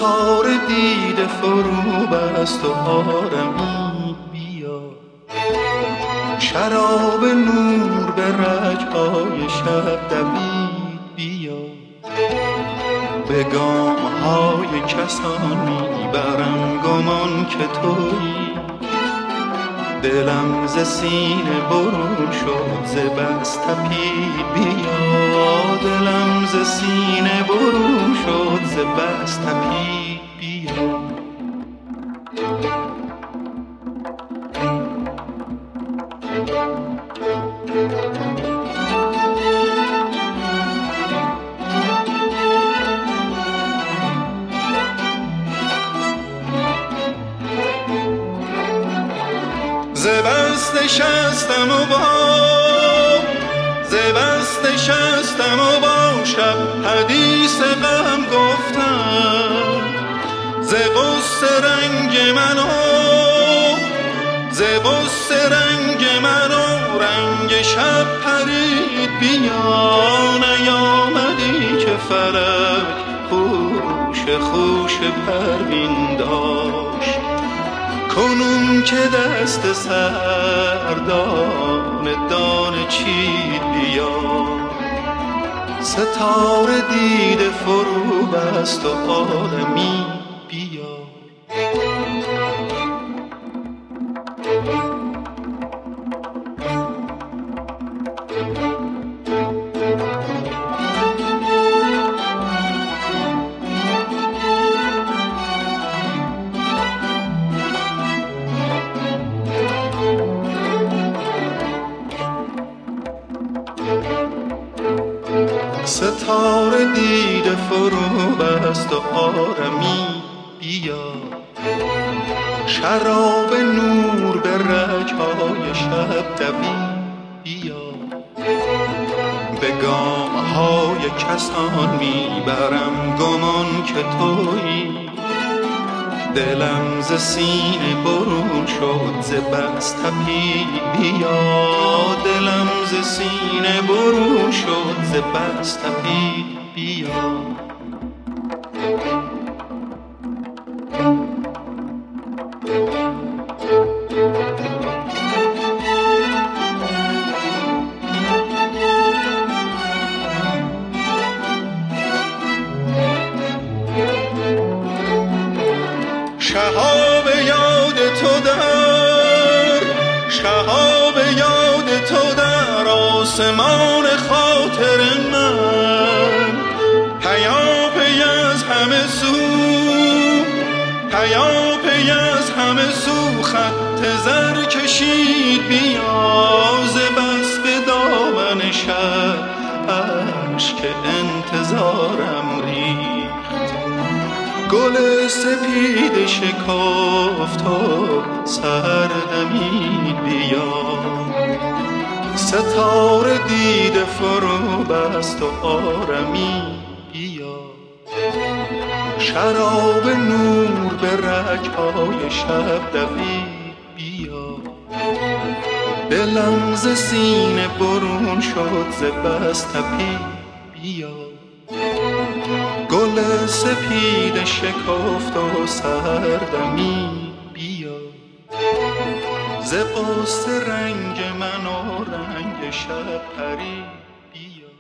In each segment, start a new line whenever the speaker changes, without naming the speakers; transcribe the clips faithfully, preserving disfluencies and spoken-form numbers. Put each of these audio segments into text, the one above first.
ستاره دیده فرو بست و آرمید بیا، شراب نور به رگ‌های شب دوید بیا، به گام‌های کسان میبرم گمان که تویی، دلم ز سینه برون شد ز بس تپید بیا، دلم ز سینه برون شد ز بس تپید بیا. ز بس نشستم و با ز بس نشستم و با شب حدیث غم گفتم، ز غصه رنگ منو ز غصه رنگ منو رنگ شب پرید بیا، نیامدی که فلک خوش خوش پروین داشت، کنون که دست سردان دانه چید بیا، ستاره دیده فرو بست و آرمید بیا. ستاره دیده فرو بست و آرمید بیا، شراب نور به رگ‌های شب دوید بیا، به گام‌های کسان میبرم گمان که تویی، دلم ز سینه برون شد ز بس تپید بیا، دلم ز سینه برون شد ز بس تپید بیا. شهاب یاد تو در شهاب یاد تو در آسمان خاطر من، پیاپی از همه سو پیاپی از همه سو خط زر کشید بیا، ز بس به دامن شب اشک انتظارم ریخت، گل سپید شکافت و سر دمید بیا، ستاره دیده فرو بست و آرمید بیا، شراب نور به رگ‌های شب دوید بیا، دلم ز سینه برون شد ز بس تپید بیا، گل سپید شکافت و سر دمید بیا، ز غصه رنگ من و رنگ شب پرید بیا،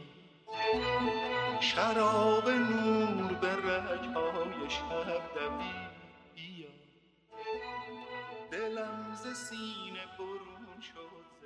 شراب نور به رگ‌های شب دوید بیا، دلم ز سینه برون شد